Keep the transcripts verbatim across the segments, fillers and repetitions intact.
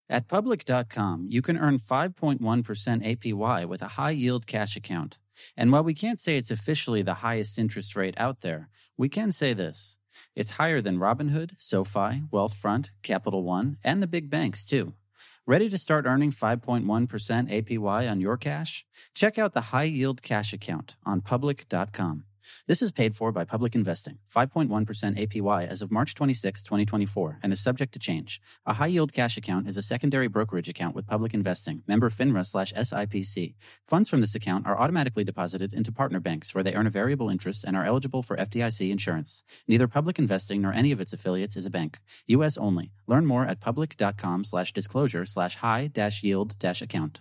At Public dot com, you can earn five point one percent A P Y with a high-yield cash account. And while we can't say it's officially the highest interest rate out there, we can say this. It's higher than Robinhood, SoFi, Wealthfront, Capital One, and the big banks, too. Ready to start earning five point one percent A P Y on your cash? Check out the high-yield cash account on Public dot com. This is paid for by Public Investing, five point one percent A P Y as of March twenty-sixth, twenty twenty-four, and is subject to change. A high-yield cash account is a secondary brokerage account with Public Investing, member FINRA slash S I P C. Funds from this account are automatically deposited into partner banks where they earn a variable interest and are eligible for F D I C insurance. Neither Public Investing nor any of its affiliates is a bank. U S only. Learn more at Public dot com slash disclosure slash high dash yield dash account.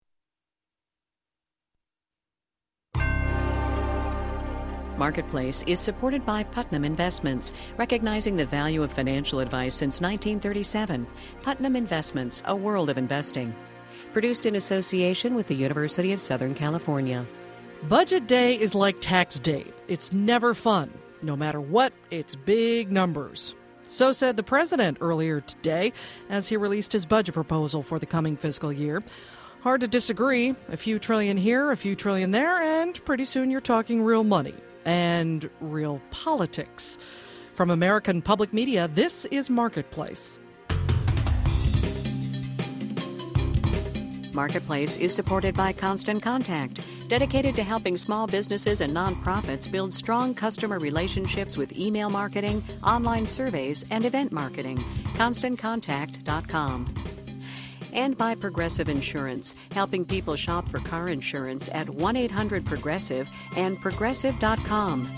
Marketplace is supported by Putnam Investments, recognizing the value of financial advice since nineteen thirty-seven. Putnam Investments, a world of investing. Produced in association with the University of Southern California. Budget day is like tax day. It's never fun. No matter what, it's big numbers. So said the president earlier today as he released his budget proposal for the coming fiscal year. Hard to disagree. A few trillion here, a few trillion there, and pretty soon you're talking real money. And real politics. From American Public Media, this is Marketplace. Marketplace is supported by Constant Contact, dedicated to helping small businesses and nonprofits build strong customer relationships with email marketing, online surveys, and event marketing. constant contact dot com. And by Progressive Insurance, helping people shop for car insurance at one eight hundred progressive and progressive dot com.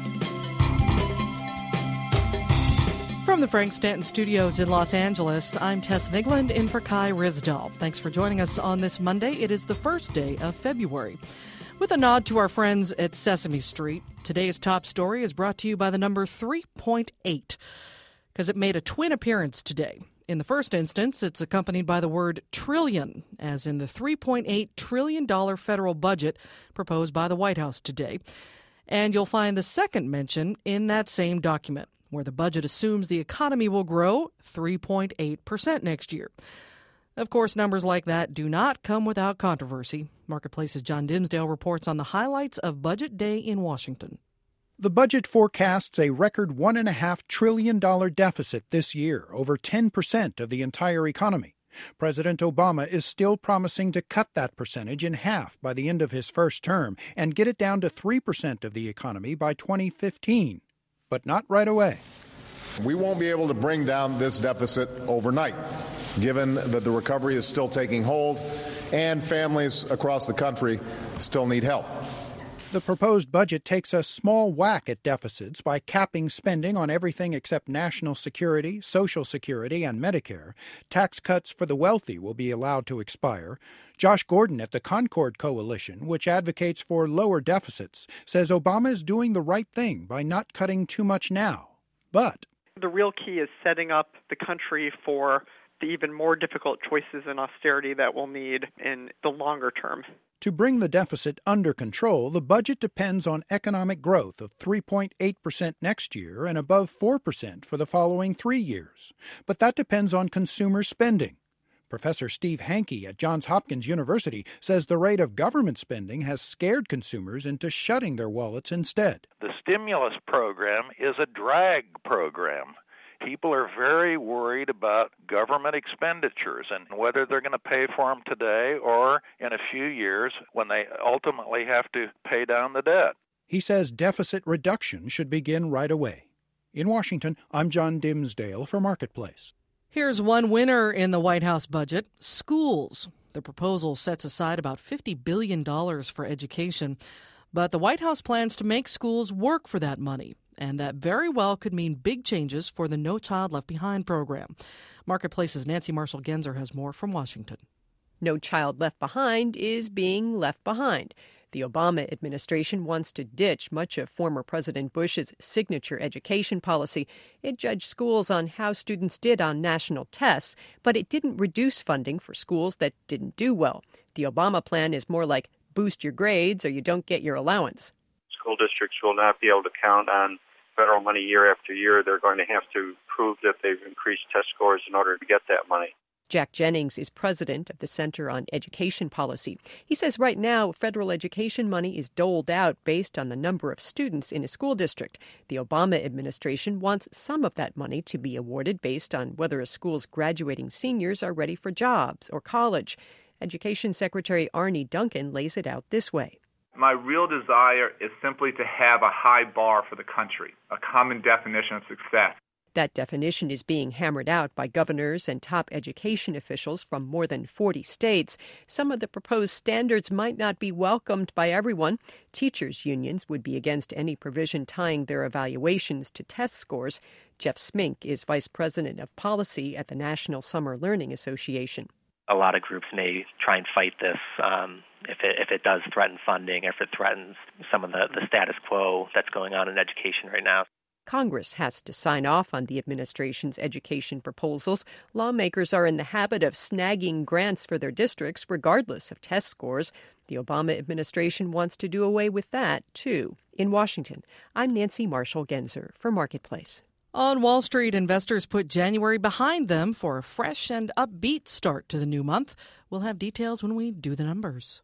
From the Frank Stanton Studios in Los Angeles, I'm Tess Vigland in for Kai Risdal. Thanks for joining us on this Monday. It is the first day of February. With a nod to our friends at Sesame Street, today's top story is brought to you by the number three point eight, because it made a twin appearance today. In the first instance, it's accompanied by the word trillion, as in the three point eight trillion dollars federal budget proposed by the White House today. And you'll find the second mention in that same document, where the budget assumes the economy will grow three point eight percent next year. Of course, numbers like that do not come without controversy. Marketplace's John Dimsdale reports on the highlights of Budget Day in Washington. The budget forecasts a record one point five trillion dollars deficit this year, over ten percent of the entire economy. President Obama is still promising to cut that percentage in half by the end of his first term and get it down to three percent of the economy by twenty fifteen. But not right away. We won't be able to bring down this deficit overnight, given that the recovery is still taking hold and families across the country still need help. The proposed budget takes a small whack at deficits by capping spending on everything except national security, Social Security, and Medicare. Tax cuts for the wealthy will be allowed to expire. Josh Gordon at the Concord Coalition, which advocates for lower deficits, says Obama is doing the right thing by not cutting too much now. But the real key is setting up the country for the even more difficult choices in austerity that we'll need in the longer term. To bring the deficit under control, the budget depends on economic growth of three point eight percent next year and above four percent for the following three years. But that depends on consumer spending. Professor Steve Hanke at Johns Hopkins University says the rate of government spending has scared consumers into shutting their wallets instead. The stimulus program is a drag program. People are very worried about government expenditures and whether they're going to pay for them today or in a few years when they ultimately have to pay down the debt. He says deficit reduction should begin right away. In Washington, I'm John Dimsdale for Marketplace. Here's one winner in the White House budget: schools. The proposal sets aside about fifty billion dollars for education, but the White House plans to make schools work for that money. And that very well could mean big changes for the No Child Left Behind program. Marketplace's Nancy Marshall-Genzer has more from Washington. No Child Left Behind is being left behind. The Obama administration wants to ditch much of former President Bush's signature education policy. It judged schools on how students did on national tests, but it didn't reduce funding for schools that didn't do well. The Obama plan is more like boost your grades or you don't get your allowance. School districts will not be able to count on federal money year after year. They're going to have to prove that they've increased test scores in order to get that money. Jack Jennings is president of the Center on Education Policy. He says right now federal education money is doled out based on the number of students in a school district. The Obama administration wants some of that money to be awarded based on whether a school's graduating seniors are ready for jobs or college. Education Secretary Arne Duncan lays it out this way. My real desire is simply to have a high bar for the country, a common definition of success. That definition is being hammered out by governors and top education officials from more than forty states. Some of the proposed standards might not be welcomed by everyone. Teachers' unions would be against any provision tying their evaluations to test scores. Jeff Smink is vice president of policy at the National Summer Learning Association. A lot of groups may try and fight this um, if it if it does threaten funding, if it threatens some of the, the status quo that's going on in education right now. Congress has to sign off on the administration's education proposals. Lawmakers are in the habit of snagging grants for their districts regardless of test scores. The Obama administration wants to do away with that, too. In Washington, I'm Nancy Marshall-Genzer for Marketplace. On Wall Street, investors put January behind them for a fresh and upbeat start to the new month. We'll have details when we do the numbers.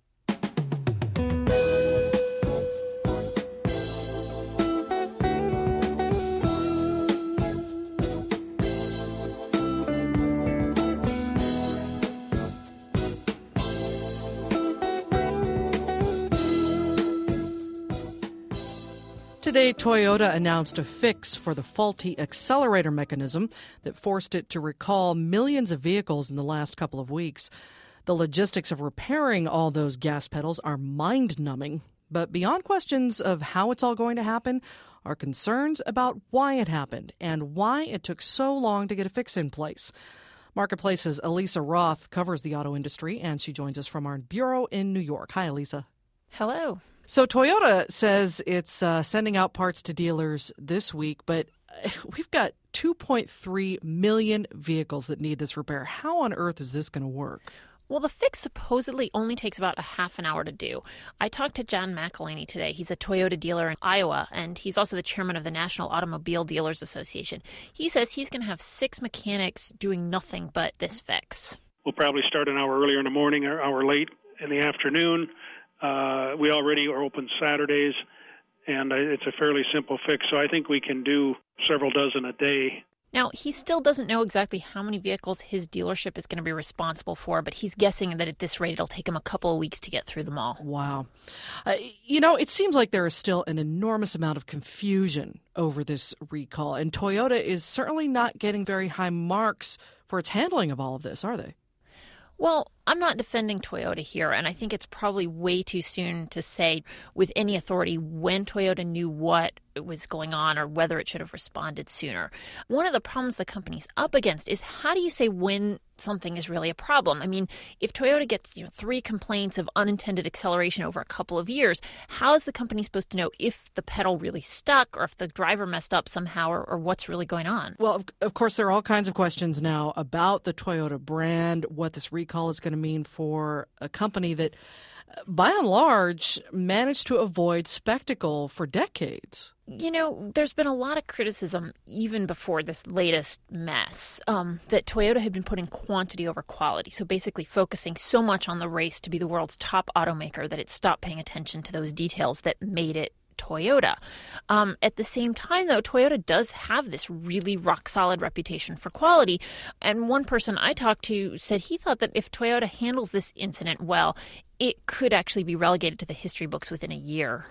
Today, Toyota announced a fix for the faulty accelerator mechanism that forced it to recall millions of vehicles in the last couple of weeks. The logistics of repairing all those gas pedals are mind-numbing. But beyond questions of how it's all going to happen are concerns about why it happened and why it took so long to get a fix in place. Marketplace's Elisa Roth covers the auto industry, and she joins us from our bureau in New York. Hi, Elisa. Hello. So Toyota says it's uh, sending out parts to dealers this week, but we've got two point three million vehicles that need this repair. How on earth is this going to work? Well, the fix supposedly only takes about a half an hour to do. I talked to John McElhaney today. He's a Toyota dealer in Iowa, and he's also the chairman of the National Automobile Dealers Association. He says he's going to have six mechanics doing nothing but this fix. We'll probably start an hour earlier in the morning or an hour late in the afternoon. Uh, we already are open Saturdays, and it's a fairly simple fix, so I think we can do several dozen a day. Now, he still doesn't know exactly how many vehicles his dealership is going to be responsible for, but he's guessing that at this rate it'll take him a couple of weeks to get through them all. Wow. Uh, you know, it seems like there is still an enormous amount of confusion over this recall, and Toyota is certainly not getting very high marks for its handling of all of this, are they? Well, I'm not defending Toyota here, and I think it's probably way too soon to say with any authority when Toyota knew what was going on or whether it should have responded sooner. One of the problems the company's up against is how do you say when something is really a problem? I mean, if Toyota gets you know, three complaints of unintended acceleration over a couple of years, how is the company supposed to know if the pedal really stuck or if the driver messed up somehow or, or what's really going on? Well, of, of course, there are all kinds of questions now about the Toyota brand, what this recall is going to mean for a company that, by and large, managed to avoid spectacle for decades. You know, there's been a lot of criticism even before this latest mess um, that Toyota had been putting quantity over quality. So basically focusing so much on the race to be the world's top automaker that it stopped paying attention to those details that made it Toyota. Um, at the same time, though, Toyota does have this really rock-solid reputation for quality. And one person I talked to said he thought that if Toyota handles this incident well, it could actually be relegated to the history books within a year.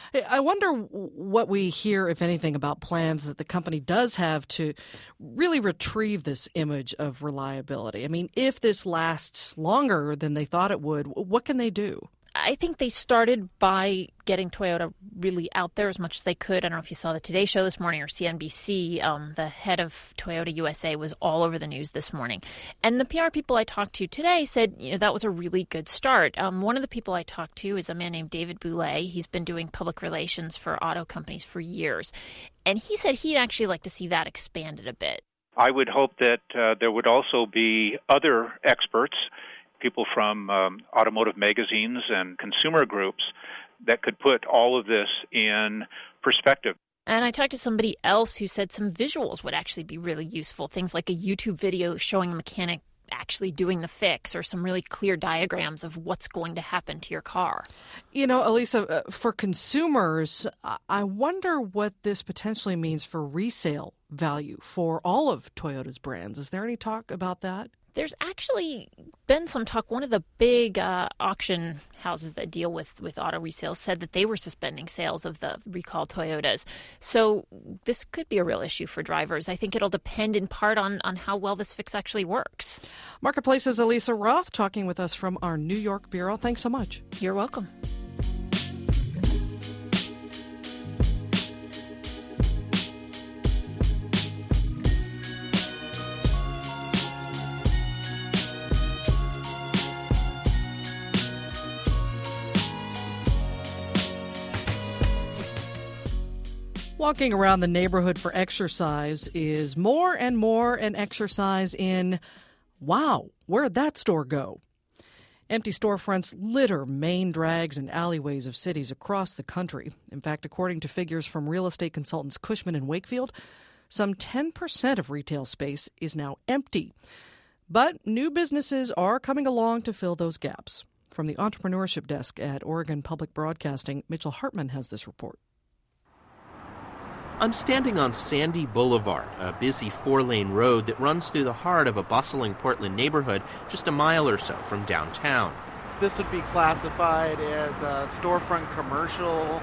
I wonder what we hear, if anything, about plans that the company does have to really retrieve this image of reliability. I mean, if this lasts longer than they thought it would, what can they do? I think they started by getting Toyota really out there as much as they could. I don't know if you saw the Today Show this morning or C N B C. Um, the head of Toyota U S A was all over the news this morning. And the P R people I talked to today said, you know, that was a really good start. Um, one of the people I talked to is a man named David Boulay. He's been doing public relations for auto companies for years. And he said he'd actually like to see that expanded a bit. I would hope that uh, there would also be other experts, people from um, automotive magazines and consumer groups that could put all of this in perspective. And I talked to somebody else who said some visuals would actually be really useful. Things like a YouTube video showing a mechanic actually doing the fix or some really clear diagrams of what's going to happen to your car. You know, Elisa, uh, for consumers, I wonder what this potentially means for resale value for all of Toyota's brands. Is there any talk about that? There's actually been some talk. One of the big uh, auction houses that deal with, with auto resales said that they were suspending sales of the recalled Toyotas. So this could be a real issue for drivers. I think it'll depend in part on, on how well this fix actually works. Marketplace's Elisa Roth talking with us from our New York bureau. Thanks so much. You're welcome. Walking around the neighborhood for exercise is more and more an exercise in, wow, where'd that store go? Empty storefronts litter main drags and alleyways of cities across the country. In fact, according to figures from real estate consultants Cushman and Wakefield, some ten percent of retail space is now empty. But new businesses are coming along to fill those gaps. From the entrepreneurship desk at Oregon Public Broadcasting, Mitchell Hartman has this report. I'm standing on Sandy Boulevard, a busy four-lane road that runs through the heart of a bustling Portland neighborhood just a mile or so from downtown. This would be classified as a storefront commercial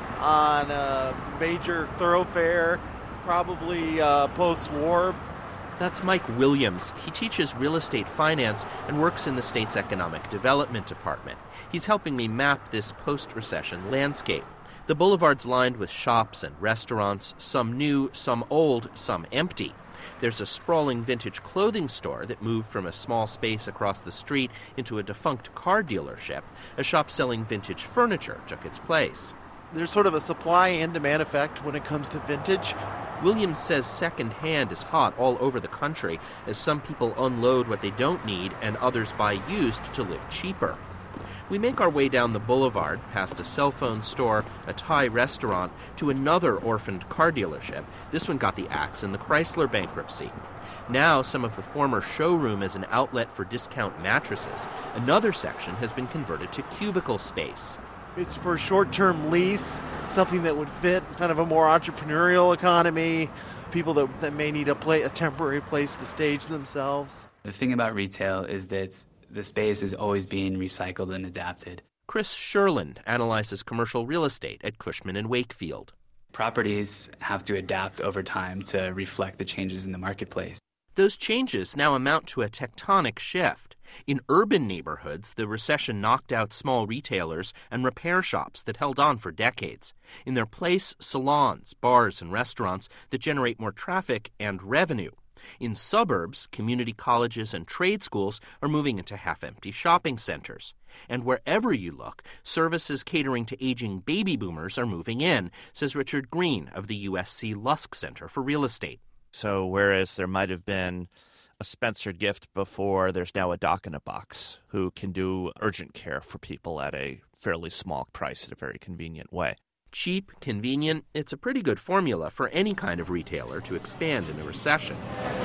on a major thoroughfare, probably uh, post-war. That's Mike Williams. He teaches real estate finance and works in the state's economic development department. He's helping me map this post-recession landscape. The boulevard's lined with shops and restaurants, some new, some old, some empty. There's a sprawling vintage clothing store that moved from a small space across the street into a defunct car dealership. A shop selling vintage furniture took its place. There's sort of a supply and demand effect when it comes to vintage. Williams says secondhand is hot all over the country as some people unload what they don't need and others buy used to live cheaper. We make our way down the boulevard, past a cell phone store, a Thai restaurant, to another orphaned car dealership. This one got the axe in the Chrysler bankruptcy. Now, some of the former showroom is an outlet for discount mattresses. Another section has been converted to cubicle space. It's for short-term lease, something that would fit kind of a more entrepreneurial economy, people that, that may need a, play, a temporary place to stage themselves. The thing about retail is that the space is always being recycled and adapted. Chris Sherland analyzes commercial real estate at Cushman and Wakefield. Properties have to adapt over time to reflect the changes in the marketplace. Those changes now amount to a tectonic shift. In urban neighborhoods, the recession knocked out small retailers and repair shops that held on for decades. In their place, salons, bars, and restaurants that generate more traffic and revenue. In suburbs, community colleges and trade schools are moving into half-empty shopping centers. And wherever you look, services catering to aging baby boomers are moving in, says Richard Green of the U S C Lusk Center for Real Estate. So whereas there might have been a Spencer gift before, there's now a Doc in a Box who can do urgent care for people at a fairly small price in a very convenient way. Cheap, convenient, it's a pretty good formula for any kind of retailer to expand in a recession.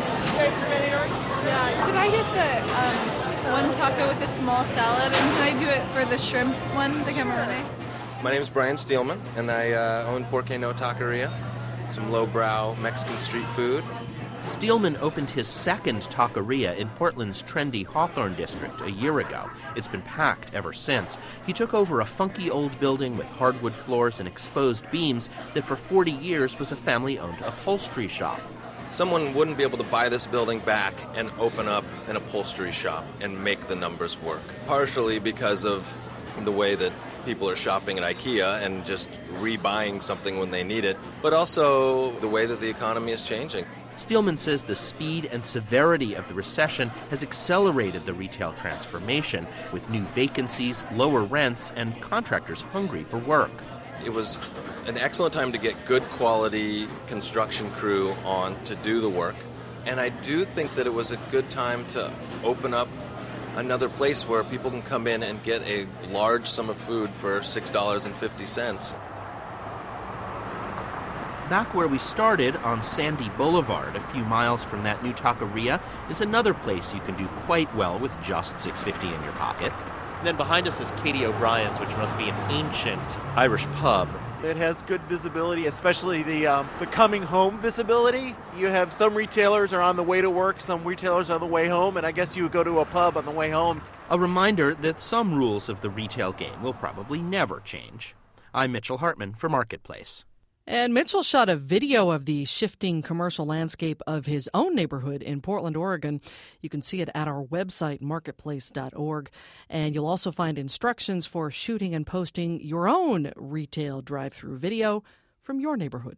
Yeah, could I get the um, one taco with a small salad, and can I do it for the shrimp one, the camarones? My name is Brian Steelman, and I uh, own Porque No Taqueria, some lowbrow Mexican street food. Steelman opened his second taqueria in Portland's trendy Hawthorne district a year ago. It's been packed ever since. He took over a funky old building with hardwood floors and exposed beams that for forty years was a family-owned upholstery shop. Someone wouldn't be able to buy this building back and open up an upholstery shop and make the numbers work. Partially because of the way that people are shopping at IKEA and just rebuying something when they need it, but also the way that the economy is changing. Steelman says the speed and severity of the recession has accelerated the retail transformation, with new vacancies, lower rents, and contractors hungry for work. It was an excellent time to get good quality construction crew on to do the work, and I do think that it was a good time to open up another place where people can come in and get a large sum of food for six dollars and fifty cents. Back where we started, on Sandy Boulevard, a few miles from that new taqueria, is another place you can do quite well with just six dollars and fifty cents in your pocket. And then behind us is Katie O'Brien's, which must be an ancient Irish pub. It has good visibility, especially the um, the coming home visibility. You have some retailers are on the way to work, some retailers are on the way home, and I guess you would go to a pub on the way home. A reminder that some rules of the retail game will probably never change. I'm Mitchell Hartman for Marketplace. And Mitchell shot a video of the shifting commercial landscape of his own neighborhood in Portland, Oregon. You can see it at our website, marketplace dot org. And you'll also find instructions for shooting and posting your own retail drive-through video from your neighborhood.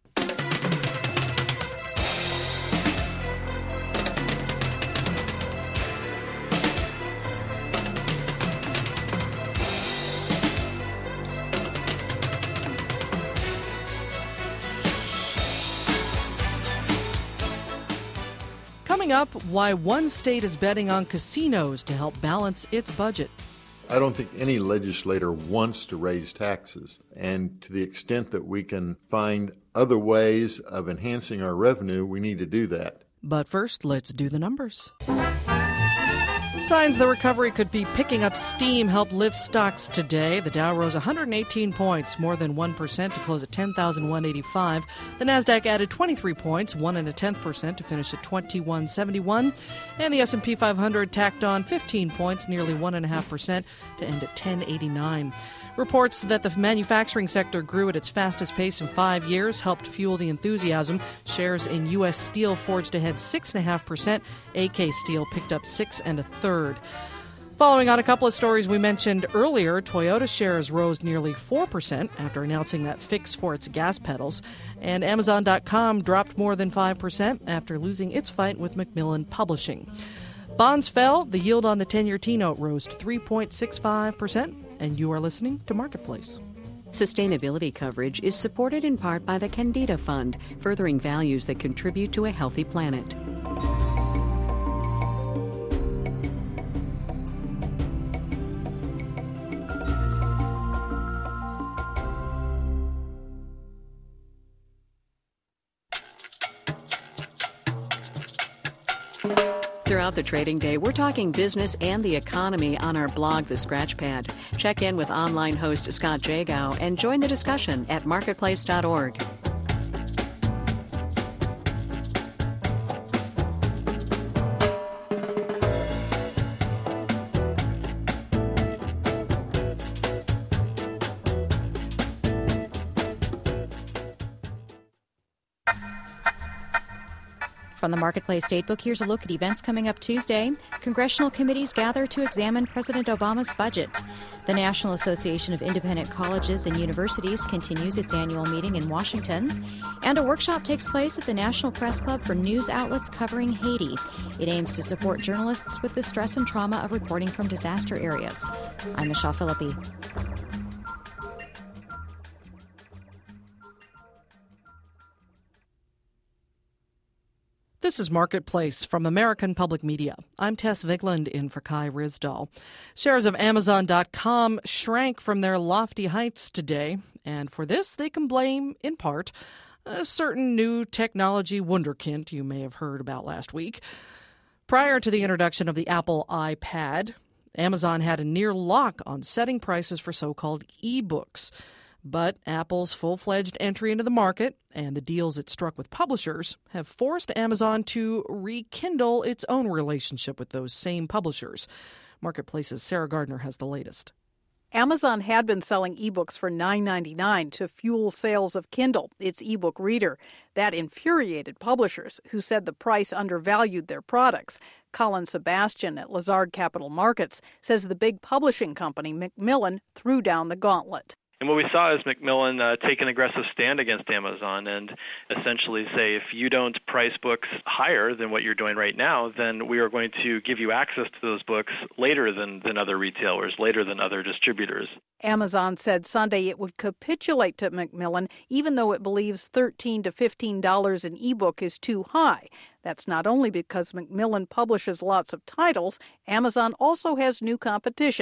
Coming up, why one state is betting on casinos to help balance its budget. I don't think any legislator wants to raise taxes, and to the extent that we can find other ways of enhancing our revenue, we need to do that. But first, let's do the numbers. Signs the recovery could be picking up steam help lift stocks today. The Dow rose one hundred eighteen points, more than one percent, to close at ten thousand one hundred eighty-five. The Nasdaq added twenty-three points, one and a tenth percent, to finish at twenty-one seventy-one. And the S and P five hundred tacked on fifteen points, nearly one and a half percent, to end at ten eighty-nine. Reports that the manufacturing sector grew at its fastest pace in five years helped fuel the enthusiasm. Shares in U S Steel forged ahead six point five percent. A K Steel picked up six and a third. Following on a couple of stories we mentioned earlier, Toyota shares rose nearly four percent after announcing that fix for its gas pedals. And Amazon dot com dropped more than five percent after losing its fight with Macmillan Publishing. Bonds fell. The yield on the ten-year T-note rose to three point six five percent. And you are listening to Marketplace. Sustainability coverage is supported in part by the Candida Fund, furthering values that contribute to a healthy planet. Throughout the trading day, we're talking business and the economy on our blog, The Scratchpad. Check in with online host Scott Jagow and join the discussion at marketplace dot org. From the Marketplace Datebook, here's a look at events coming up Tuesday. Congressional committees gather to examine President Obama's budget. The National Association of Independent Colleges and Universities continues its annual meeting in Washington. And a workshop takes place at the National Press Club for news outlets covering Haiti. It aims to support journalists with the stress and trauma of reporting from disaster areas. I'm Michelle Philippi. This is Marketplace from American Public Media. I'm Tess Vigland in for Kai Risdahl. Shares of Amazon dot com shrank from their lofty heights today, and for this they can blame, in part, a certain new technology wunderkind you may have heard about last week. Prior to the introduction of the Apple iPad, Amazon had a near lock on setting prices for so-called e-books. But Apple's full-fledged entry into the market and the deals it struck with publishers have forced Amazon to rekindle its own relationship with those same publishers. Marketplace's Sarah Gardner has the latest. Amazon had been selling ebooks for nine ninety-nine to fuel sales of Kindle, its ebook reader. That infuriated publishers, who said the price undervalued their products. Colin Sebastian at Lazard Capital Markets says the big publishing company, Macmillan, threw down the gauntlet. And what we saw is Macmillan uh, take an aggressive stand against Amazon and essentially say, if you don't price books higher than what you're doing right now, then we are going to give you access to those books later than, than other retailers, later than other distributors. Amazon said Sunday it would capitulate to Macmillan, even though it believes thirteen to fifteen dollars an ebook is too high. That's not only because Macmillan publishes lots of titles, Amazon also has new competition.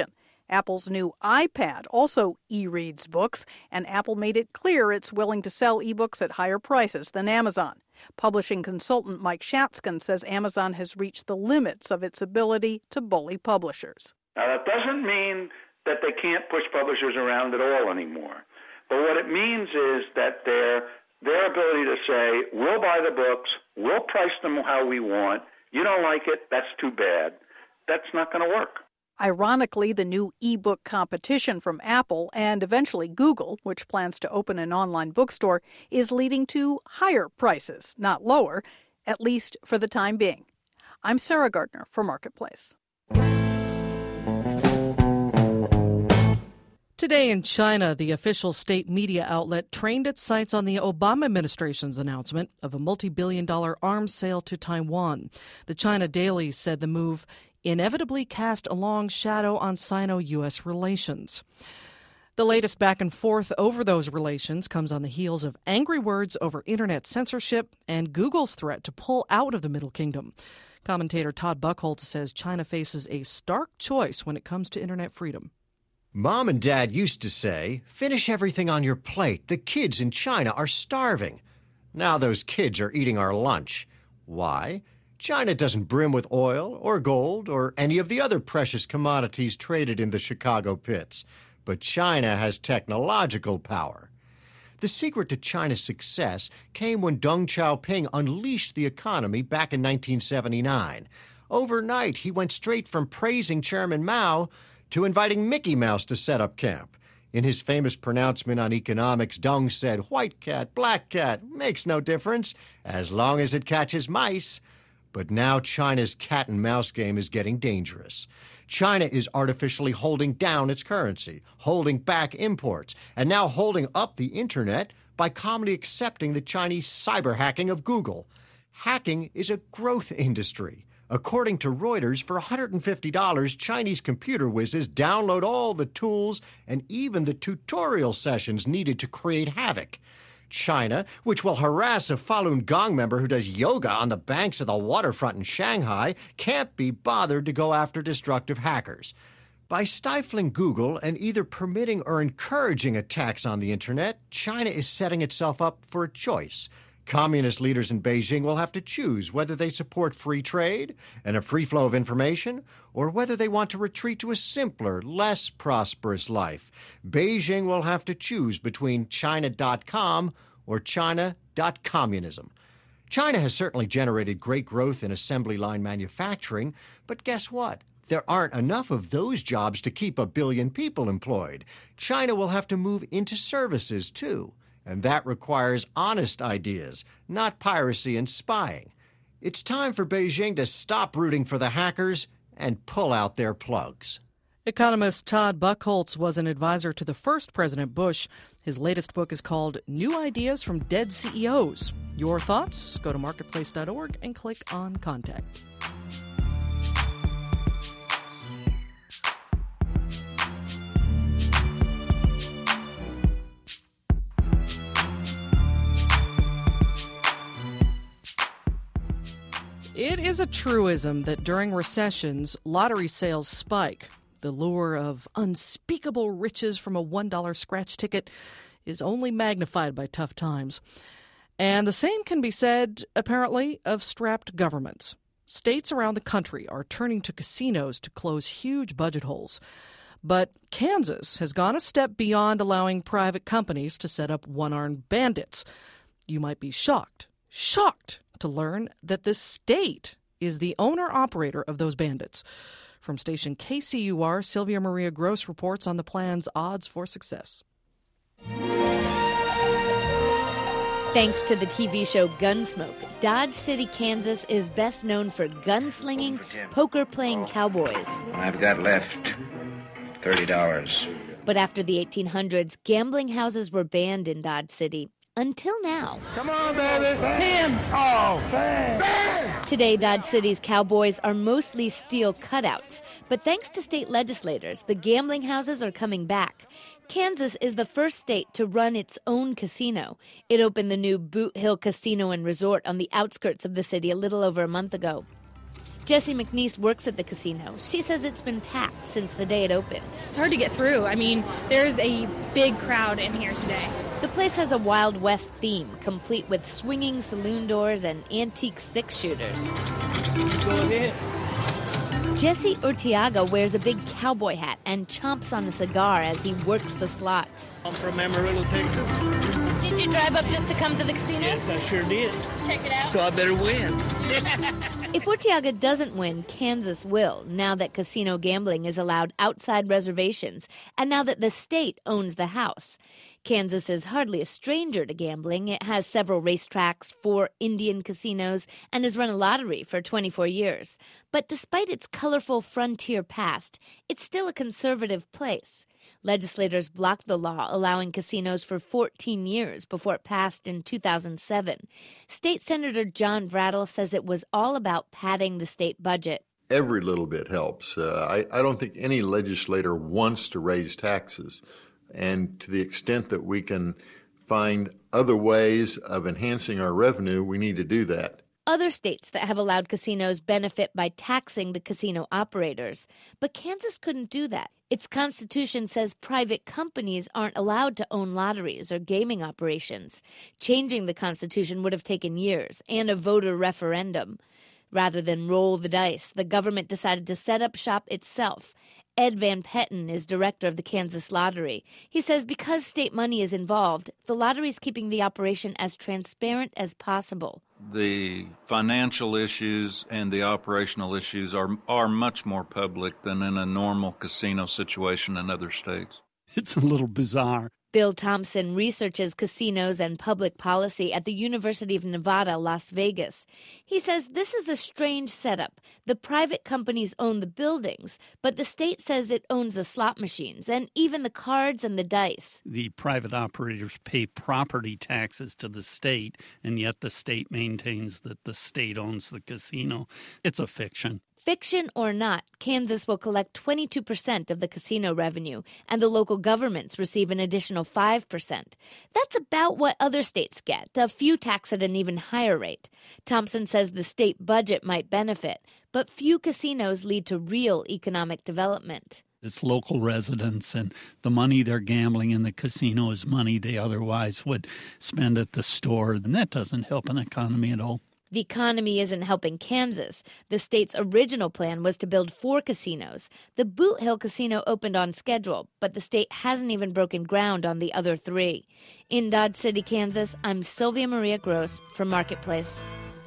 Apple's new iPad also e-reads books, and Apple made it clear it's willing to sell ebooks at higher prices than Amazon. Publishing consultant Mike Shatzkin says Amazon has reached the limits of its ability to bully publishers. Now, that doesn't mean that they can't push publishers around at all anymore. But what it means is that their their ability to say, we'll buy the books, we'll price them how we want, you don't like it, that's too bad. That's not going to work. Ironically, the new e-book competition from Apple and eventually Google, which plans to open an online bookstore, is leading to higher prices, not lower, at least for the time being. I'm Sarah Gardner for Marketplace. Today in China, the official state media outlet trained its sights on the Obama administration's announcement of a multi-billion dollar arms sale to Taiwan. The China Daily said the move inevitably cast a long shadow on Sino-U S relations. The latest back and forth over those relations comes on the heels of angry words over internet censorship and Google's threat to pull out of the Middle Kingdom. Commentator Todd Buchholz says China faces a stark choice when it comes to internet freedom. Mom and Dad used to say, finish everything on your plate. The kids in China are starving. Now those kids are eating our lunch. Why? China doesn't brim with oil or gold or any of the other precious commodities traded in the Chicago pits. But China has technological power. The secret to China's success came when Deng Xiaoping unleashed the economy back in nineteen seventy-nine. Overnight, he went straight from praising Chairman Mao to inviting Mickey Mouse to set up camp. In his famous pronouncement on economics, Deng said, white cat, black cat, makes no difference, as long as it catches mice. But now China's cat and mouse game is getting dangerous. China is artificially holding down its currency, holding back imports, and now holding up the internet by calmly accepting the Chinese cyber hacking of Google. Hacking is a growth industry. According to Reuters, for one hundred fifty dollars, Chinese computer whizzes download all the tools and even the tutorial sessions needed to create havoc. China, which will harass a Falun Gong member who does yoga on the banks of the waterfront in Shanghai, can't be bothered to go after destructive hackers. By stifling Google and either permitting or encouraging attacks on the internet, China is setting itself up for a choice. Communist leaders in Beijing will have to choose whether they support free trade and a free flow of information, or whether they want to retreat to a simpler, less prosperous life. Beijing will have to choose between China dot com or China dot communism. China has certainly generated great growth in assembly line manufacturing, but guess what? There aren't enough of those jobs to keep a billion people employed. China will have to move into services, too. And that requires honest ideas, not piracy and spying. It's time for Beijing to stop rooting for the hackers and pull out their plugs. Economist Todd Buchholz was an advisor to the first President Bush. His latest book is called New Ideas from Dead C E Os. Your thoughts? Go to marketplace dot org and click on Contact. It is a truism that during recessions, lottery sales spike. The lure of unspeakable riches from a one dollar scratch ticket is only magnified by tough times. And the same can be said, apparently, of strapped governments. States around the country are turning to casinos to close huge budget holes. But Kansas has gone a step beyond allowing private companies to set up one-armed bandits. You might be shocked, shocked to learn that the state is the owner-operator of those bandits. From station K C U R, Sylvia Maria Gross reports on the plan's odds for success. Thanks to the T V show Gunsmoke, Dodge City, Kansas is best known for gunslinging, poker-playing cowboys. I've got left thirty dollars. But after the eighteen hundreds, gambling houses were banned in Dodge City. Until now. Come on, baby. Ten. Oh, bang. Today, Dodge City's cowboys are mostly steel cutouts. But thanks to state legislators, the gambling houses are coming back. Kansas is the first state to run its own casino. It opened the new Boot Hill Casino and Resort on the outskirts of the city a little over a month ago. Jessie McNeese works at the casino. She says it's been packed since the day it opened. It's hard to get through. I mean, there's a big crowd in here today. The place has a Wild West theme, complete with swinging saloon doors and antique six-shooters. Go ahead. Jesse Urtiaga wears a big cowboy hat and chomps on a cigar as he works the slots. I'm from Amarillo, Texas. Did you drive up just to come to the casino? Yes, I sure did. Check it out. So I better win. If Urtiaga doesn't win, Kansas will, now that casino gambling is allowed outside reservations and now that the state owns the house. Kansas is hardly a stranger to gambling. It has several racetracks, four Indian casinos, and has run a lottery for twenty-four years. But despite its colorful frontier past, it's still a conservative place. Legislators blocked the law allowing casinos for fourteen years before it passed in two thousand seven. State Senator John Brattle says it was all about padding the state budget. Every little bit helps. Uh, I, I don't think any legislator wants to raise taxes. And to the extent that we can find other ways of enhancing our revenue, we need to do that. Other states that have allowed casinos benefit by taxing the casino operators. But Kansas couldn't do that. Its constitution says private companies aren't allowed to own lotteries or gaming operations. Changing the constitution would have taken years and a voter referendum. Rather than roll the dice, the government decided to set up shop itself. Ed Van Petten is director of the Kansas Lottery. He says because state money is involved, the lottery is keeping the operation as transparent as possible. The financial issues and the operational issues are are much more public than in a normal casino situation in other states. It's a little bizarre. Bill Thompson researches casinos and public policy at the University of Nevada, Las Vegas. He says this is a strange setup. The private companies own the buildings, but the state says it owns the slot machines and even the cards and the dice. The private operators pay property taxes to the state, and yet the state maintains that the state owns the casino. It's a fiction. Fiction or not, Kansas will collect twenty-two percent of the casino revenue, and the local governments receive an additional five percent. That's about what other states get. A few tax at an even higher rate. Thompson says the state budget might benefit, but few casinos lead to real economic development. It's local residents, and the money they're gambling in the casino is money they otherwise would spend at the store, and that doesn't help an economy at all. The economy isn't helping Kansas. The state's original plan was to build four casinos. The Boot Hill Casino opened on schedule, but the state hasn't even broken ground on the other three. In Dodge City, Kansas, I'm Sylvia Maria Gross for Marketplace.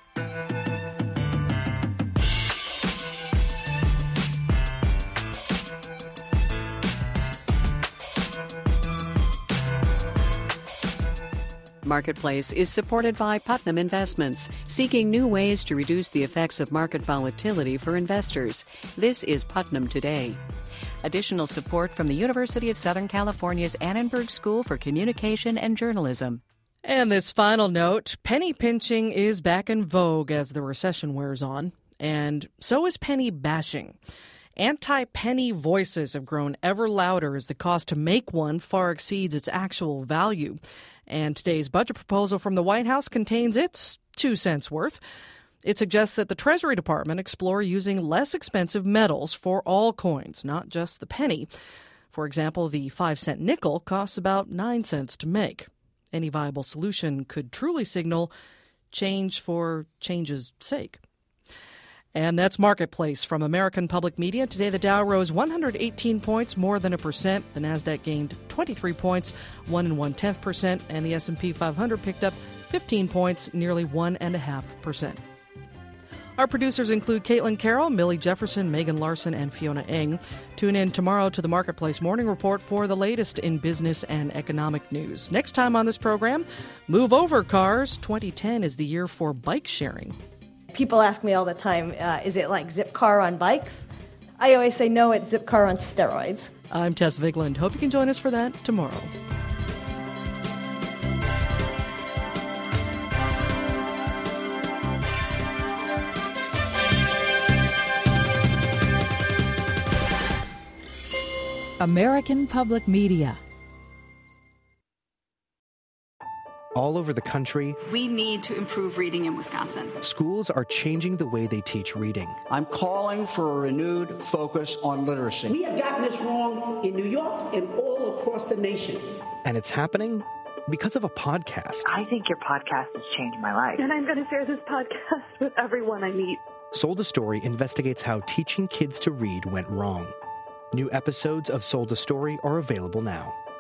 Marketplace is supported by Putnam Investments, seeking new ways to reduce the effects of market volatility for investors. This is Putnam Today. Additional support from the University of Southern California's Annenberg School for Communication and Journalism. And this final note, penny pinching is back in vogue as the recession wears on, and so is penny bashing. Anti-penny voices have grown ever louder as the cost to make one far exceeds its actual value. And today's budget proposal from the White House contains its two cents worth. It suggests that the Treasury Department explore using less expensive metals for all coins, not just the penny. For example, the five-cent nickel costs about nine cents to make. Any viable solution could truly signal change for change's sake. And that's Marketplace from American Public Media. Today, the Dow rose one hundred eighteen points, more than a percent. The Nasdaq gained twenty-three points, one and one tenth percent, and the S and P five hundred picked up fifteen points, nearly one and a half percent. Our producers include Caitlin Carroll, Millie Jefferson, Megan Larson, and Fiona Eng. Tune in tomorrow to the Marketplace Morning Report for the latest in business and economic news. Next time on this program, move over cars. twenty ten is the year for bike sharing. People ask me all the time, uh, is it like Zipcar on bikes? I always say, no, it's Zipcar on steroids. I'm Tess Vigland. Hope you can join us for that tomorrow. American Public Media. all over the country. We need to improve reading in Wisconsin. Schools are changing the way they teach reading. I'm calling for a renewed focus on literacy. We have gotten this wrong in New York and all across the nation. And it's happening because of a podcast. I think your podcast has changed my life. And I'm going to share this podcast with everyone I meet. Sold a Story investigates how teaching kids to read went wrong. New episodes of Sold a Story are available now.